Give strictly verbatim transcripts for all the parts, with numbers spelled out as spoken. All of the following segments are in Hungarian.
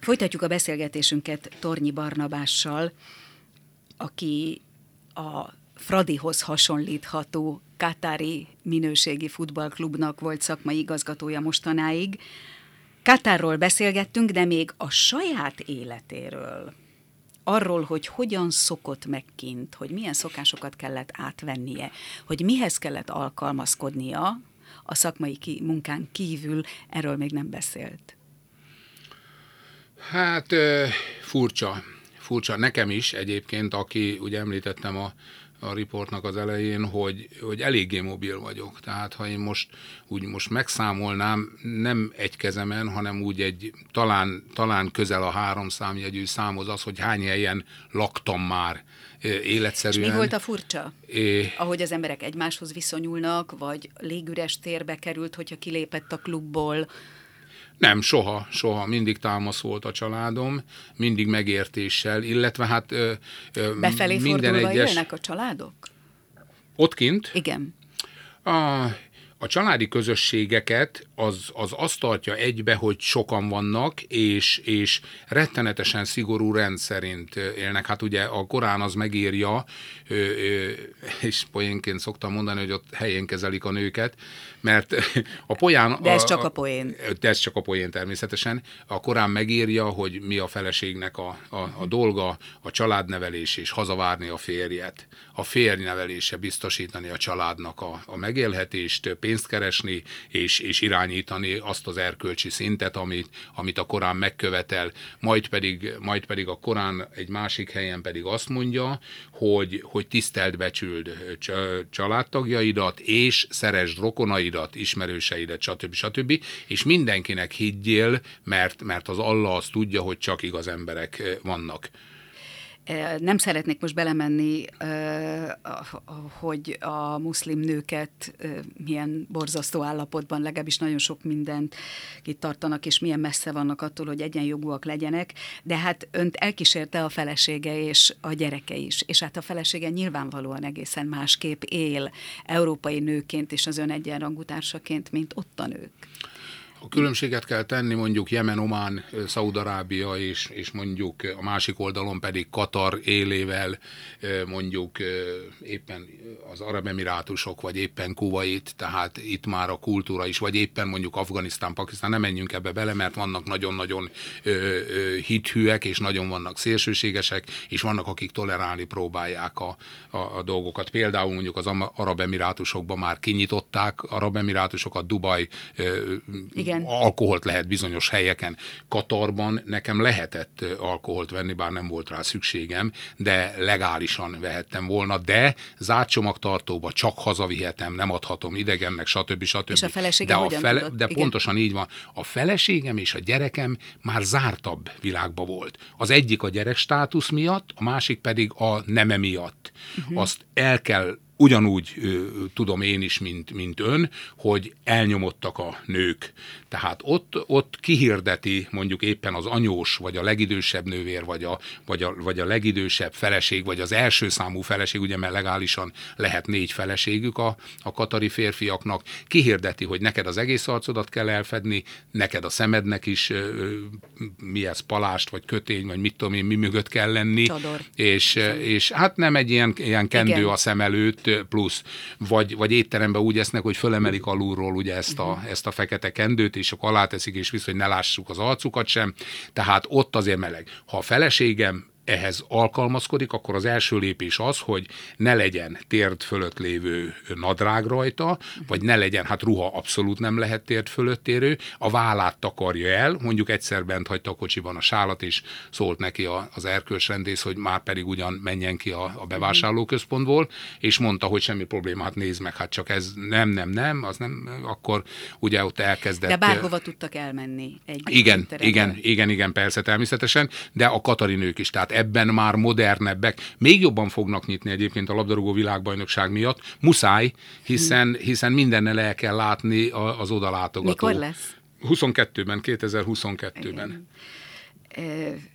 Folytatjuk a beszélgetésünket Tornyi Barnabással, aki a Fradihoz hasonlítható katári minőségi futballklubnak volt szakmai igazgatója mostanáig. Katárról beszélgettünk, de még a saját életéről, arról, hogy hogyan szokott meg kint, hogy milyen szokásokat kellett átvennie, hogy mihez kellett alkalmazkodnia a szakmai ki- munkán kívül, erről még nem beszélt. Hát furcsa, furcsa. Nekem is egyébként, aki, ugye említettem a, a riportnak az elején, hogy, hogy eléggé mobil vagyok. Tehát ha én most úgy most megszámolnám, nem egy kezemen, hanem úgy egy talán, talán közel a három számjegyű számhoz az, hogy hány helyen laktam már életszerűen. És mi volt a furcsa? É... Ahogy az emberek egymáshoz viszonyulnak, vagy légüres térbe került, hogyha kilépett a klubból? Nem, soha, soha. Mindig támasz volt a családom, mindig megértéssel, illetve hát ö, ö, befelé minden fordulva egyes... élnek a családok? Ott kint? Igen. A, a családi közösségeket az, az azt tartja egybe, hogy sokan vannak, és, és rettenetesen szigorú rend szerint élnek. Hát ugye a Korán az megírja, és poénként szoktam mondani, hogy ott helyén kezelik a nőket, mert a poén... De ez csak a poén. De ez csak a poén természetesen. A Korán megírja, hogy mi a feleségnek a, a, a dolga, a családnevelés és hazavárni a férjet. A férj nevelése biztosítani a családnak a, a megélhetést, pénzt keresni és, és irányítani azt az erkölcsi szintet, amit, amit a Korán megkövetel. Majd pedig, majd pedig a Korán egy másik helyen pedig azt mondja, hogy, hogy tiszteld, becsüld családtagjaidat, és szeresd rokonaidat, ismerőseidet, stb. stb. És mindenkinek higgyél, mert, mert az Allah azt tudja, hogy csak igaz emberek vannak. Nem szeretnék most belemenni, hogy a muszlim nőket milyen borzasztó állapotban, legalábbis nagyon sok mindent itt tartanak, és milyen messze vannak attól, hogy egyenjogúak legyenek, de hát önt elkísérte a felesége és a gyereke is, és hát a felesége nyilvánvalóan egészen másképp él európai nőként és az ön egyenrangú társaként, mint ott a nők. A különbséget kell tenni mondjuk Jemen, Omán, Szaúd-Arábia és, és mondjuk a másik oldalon pedig Katar élével, mondjuk éppen az Arab Emirátusok, vagy éppen Kuvait, tehát itt már a kultúra is, vagy éppen mondjuk Afganisztán, Pakisztán, nem menjünk ebbe bele, mert vannak nagyon-nagyon hithűek, és nagyon vannak szélsőségesek, és vannak, akik tolerálni próbálják a, a, a dolgokat. Például mondjuk az Arab Emirátusokban már kinyitották, Arab Emirátusokat, Dubaj, igen. Alkoholt lehet bizonyos helyeken. Katarban nekem lehetett alkoholt venni, bár nem volt rá szükségem, de legálisan vehettem volna, de zártcsomagtartóba csak hazavihetem, nem adhatom idegennek, stb. stb. És a feleségem de, a hogyan fele, tudott? de Igen. pontosan így van. A feleségem és a gyerekem már zártabb világba volt. Az egyik a gyerek státusz miatt, a másik pedig a neme miatt. Uh-huh. Azt el kell ugyanúgy ö, tudom én is, mint, mint ön, hogy elnyomottak a nők. Tehát ott, ott kihirdeti mondjuk éppen az anyós, vagy a legidősebb nővér, vagy a, vagy, a, vagy a legidősebb feleség, vagy az első számú feleség, ugye mert legálisan lehet négy feleségük a, a katari férfiaknak, kihirdeti, hogy neked az egész arcodat kell elfedni, neked a szemednek is ö, mi ez, palást, vagy kötény, vagy mit tudom én, mi mögött kell lenni. Csador. És, és hát nem egy ilyen, ilyen kendő Igen. a szem előtt, plusz, vagy, vagy étteremben úgy esznek, hogy fölemelik alulról ugye ezt a, uh-huh. ezt a fekete kendőt, és akkor aláteszik, és visz, hogy ne lássuk az arcukat sem, tehát ott azért meleg. Ha a feleségem ehhez alkalmazkodik, akkor az első lépés az, hogy ne legyen térd fölött lévő nadrág rajta, vagy ne legyen, hát ruha abszolút nem lehet térd fölött érő, a vállát takarja el, mondjuk egyszer bent hagyta a kocsiban a sálat, és szólt neki a, az erkölcsrendész, hogy már pedig ugyan menjen ki a, a bevásárlóközpontból, és mondta, hogy semmi probléma, hát nézd meg, hát csak ez nem, nem, nem, az nem, akkor ugye ott elkezdett... De bárhova tudtak elmenni egy Igen, igen, igen, igen, persze, természetesen, de a katari nők is, tehát ebben már modernebbek, még jobban fognak nyitni egyébként a labdarúgó világbajnokság miatt, muszáj, hiszen, hiszen mindennel el kell látni az odalátogató. Mikor lesz? huszonkettőben, kétezer-huszonkettőben. E,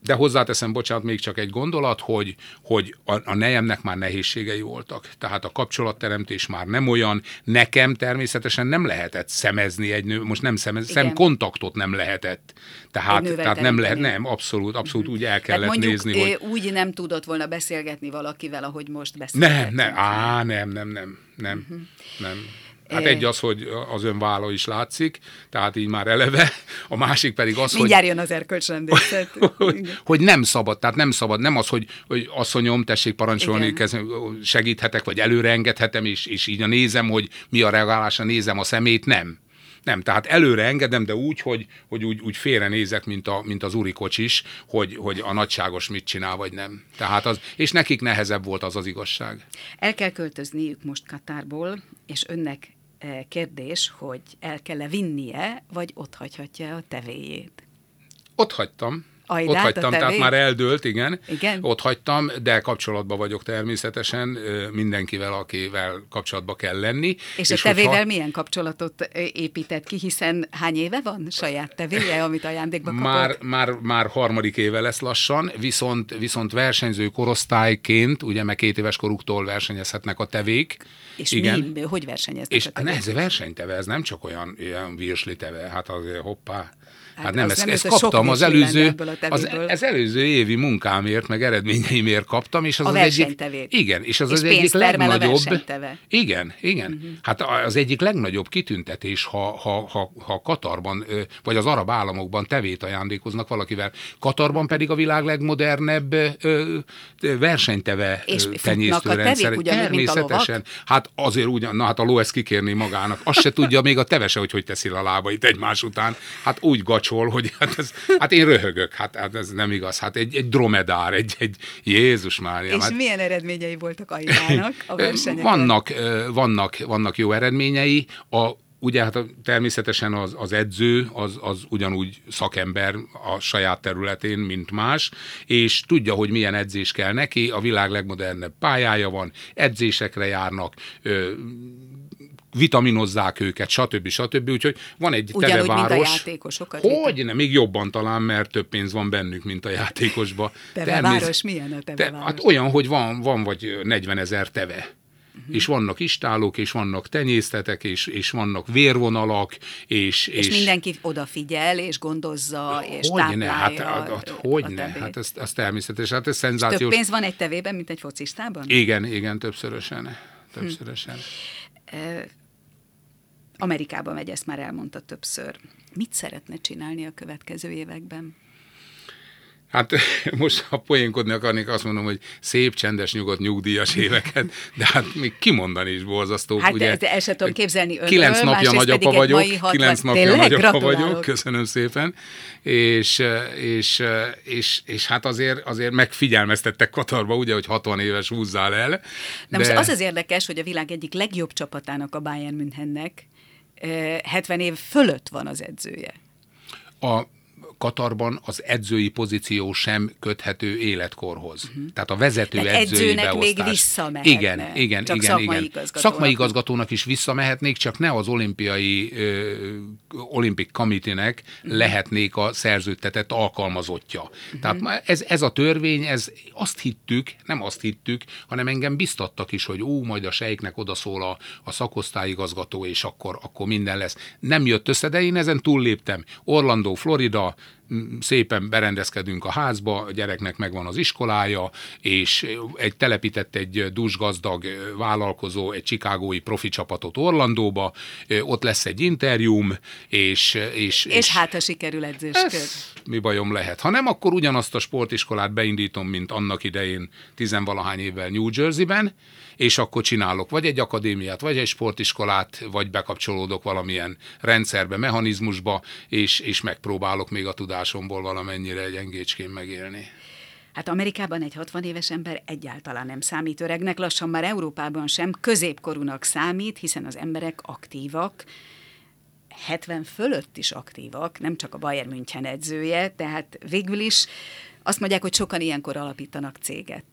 De hozzáteszem, bocsánat, még csak egy gondolat, hogy, hogy a, a nejemnek már nehézségei voltak. Tehát a kapcsolatteremtés már nem olyan. Nekem természetesen nem lehetett szemezni egy nő, most nem szemez, szemkontaktot nem lehetett. Tehát, tehát nem lehet, nem, abszolút, abszolút uh-huh. úgy el kellett tehát mondjuk, nézni, hogy... úgy nem tudott volna beszélgetni valakivel, ahogy most beszélgetünk. Nem, nem, á, nem, nem, nem, nem, uh-huh. nem. Hát egy az, hogy az ön válla is látszik, tehát így már eleve, a másik pedig az, mindjárt hogy... jön az erkölcsrendészet. hogy, hogy nem szabad, tehát nem szabad, nem az, hogy, hogy asszonyom, tessék parancsolni, segíthetek, vagy előre engedhetem, és, és így nézem, hogy mi a reagálása, nézem a szemét, nem. Nem, tehát előre engedem, de úgy, hogy, hogy úgy, úgy félrenézek, mint, a, mint az urikocsis, hogy, hogy a nagyságos mit csinál, vagy nem. Tehát az, és nekik nehezebb volt az az igazság. El kell költözniük most Katárból, és önnek kérdés, hogy el kell-e vinnie, vagy ott hagyhatja a tevéjét? Ott hagytam. Ajdát, ott hagytam, tehát már eldőlt, igen. igen. Ott hagytam, de kapcsolatban vagyok természetesen mindenkivel, akivel kapcsolatba kell lenni. És, és a tevével hogyha... milyen kapcsolatot épített ki, hiszen hány éve van saját tevéje, amit ajándékba kapott? Már, már, már harmadik éve lesz lassan, viszont, viszont versenyző korosztályként, ugye meg két éves koruktól versenyezhetnek a tevék. És igen. mi, hogy versenyeznek és a tevék? És ez versenyteve, ez nem csak olyan, olyan virsli teve, hát azért hoppá. Hát, hát nem, az ezt, nem ezt kaptam az előző, az, az előző évi munkámért, meg eredményeimért kaptam, és az a az egyik, igen, és az és az egyik legnagyobb, a igen, igen, uh-huh. hát az egyik legnagyobb kitüntetés, ha, ha, ha, ha Katarban, vagy az arab államokban tevét ajándékoznak valakivel, Katarban pedig a világ legmodernebb versenyteve tenyésztőrendszer. Természetesen, hát azért ugyan, na hát a ló ezt kikérni magának, azt se tudja még a tevese, hogy hogy teszi a lábait egymás után, hát úgy gacsol, hogy hát, ez, hát én röhögök, hát, hát ez nem igaz, hát egy, egy dromedár, egy, egy Jézus Mária. És hát, milyen eredményei voltak Aidának a versenyeken? Vannak, vannak, vannak jó eredményei, a ugye hát természetesen az, az edző az, az ugyanúgy szakember a saját területén, mint más, és tudja, hogy milyen edzés kell neki, a világ legmodernebb pályája van, edzésekre járnak, ö, vitaminozzák őket, stb. stb. Úgyhogy van egy ugyanúgy, teveváros. Mint a játékosokat. Hogy nem, még jobban talán, mert több pénz van bennük, mint a játékosba. Teveváros, Természet... milyen a teveváros? Te, hát olyan, hogy van, van vagy negyvenezer teve. Uh-huh. És vannak istálók, és vannak tenyésztetek, és, és vannak vérvonalak, és... És, és mindenki odafigyel, és gondozza, és táplálja hát, a, hát, Hogyne, hát ez, ez természetes, hát ez szenzációs. Több pénz van egy tevében, mint egy focistában? Igen, igen, többszörösen. Többszörösen. Hm. Amerikába megy, ezt már elmondta többször. Mit szeretne csinálni a következő években? Hát most, ha poénkodni akarnék, azt mondom, hogy szép, csendes, nyugodt, nyugdíjas éveket, de hát még kimondani is borzasztó. Hát ugye, el sem tudom képzelni önről, kilenc napja nagyapa vagyok, kilenc napja nagyapa vagyok, köszönöm szépen, és, és, és, és hát azért, azért megfigyelmeztettek Katarba, ugye, hogy hatvan éves húzzál el. Na de... most az az érdekes, hogy a világ egyik legjobb csapatának, a Bayern Münchennek hetven év fölött van az edzője. A Katarban az edzői pozíció sem köthető életkorhoz. Uh-huh. Tehát a vezető Tehát edzői edzőnek beosztás. még visszamehetne. Igen, igen, csak igen. szakmai igen. igazgatónak. Szakmai igazgatónak is visszamehetnék, csak ne az olimpiai ö, Olympic Committee-nek uh-huh. lehetnék a szerződtetett alkalmazottja. Uh-huh. Tehát ez, ez a törvény, ez azt hittük, nem azt hittük, hanem engem biztattak is, hogy ó, majd a sejknek odaszól a, a szakosztályigazgató, és akkor, akkor minden lesz. Nem jött össze, de én ezen túlléptem. Orlando, Florida, szépen berendezkedünk a házba, a gyereknek megvan az iskolája, és egy telepített egy dúsgazdag vállalkozó, egy chicagói profi csapatot Orlandóba, ott lesz egy interjúm, és... És, és, és hát, ha sikerül edzősköd. Mi bajom lehet? Ha nem, akkor ugyanazt a sportiskolát beindítom, mint annak idején tizenvalahány évvel New Jerseyben, és akkor csinálok vagy egy akadémiát, vagy egy sportiskolát, vagy bekapcsolódok valamilyen rendszerbe, mechanizmusba, és, és megpróbálok még a tudásomból valamennyire egy gyengécskén megélni. Hát Amerikában egy hatvan éves ember egyáltalán nem számít öregnek, lassan már Európában sem középkorúnak számít, hiszen az emberek aktívak, hetven fölött is aktívak, nem csak a Bayern München edzője, tehát végül is azt mondják, hogy sokan ilyenkor alapítanak céget.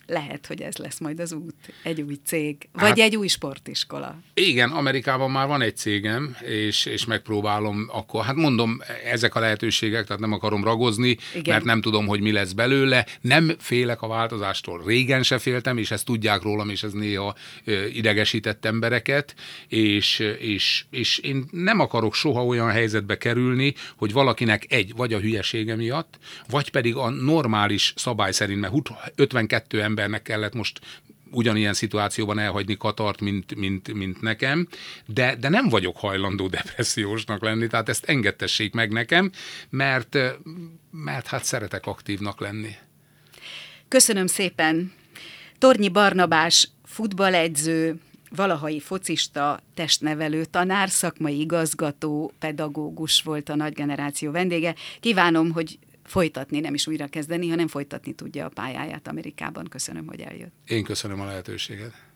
lehet, hogy ez lesz majd az út, egy új cég, vagy hát, egy új sportiskola. Igen, Amerikában már van egy cégem, és, és megpróbálom akkor, hát mondom, ezek a lehetőségek, tehát nem akarom ragozni, igen. mert nem tudom, hogy mi lesz belőle, nem félek a változástól, régen se féltem, és ezt tudják rólam, és ez néha idegesített embereket, és, és, és én nem akarok soha olyan helyzetbe kerülni, hogy valakinek egy, vagy a hülyesége miatt, vagy pedig a normális szabály szerint, mert ötvenkettő embernek kellett most ugyanilyen szituációban elhagyni Katart, mint, mint, mint nekem, de, de nem vagyok hajlandó depressziósnak lenni, tehát ezt engedtessék meg nekem, mert, mert hát szeretek aktívnak lenni. Köszönöm szépen. Tornyi Barnabás, futballedző, valahai focista, testnevelő tanár, szakmai igazgató, pedagógus volt a nagy generáció vendége. Kívánom, hogy folytatni, nem is újra kezdeni, hanem folytatni tudja a pályáját Amerikában. Köszönöm, hogy eljött. Én köszönöm a lehetőséget.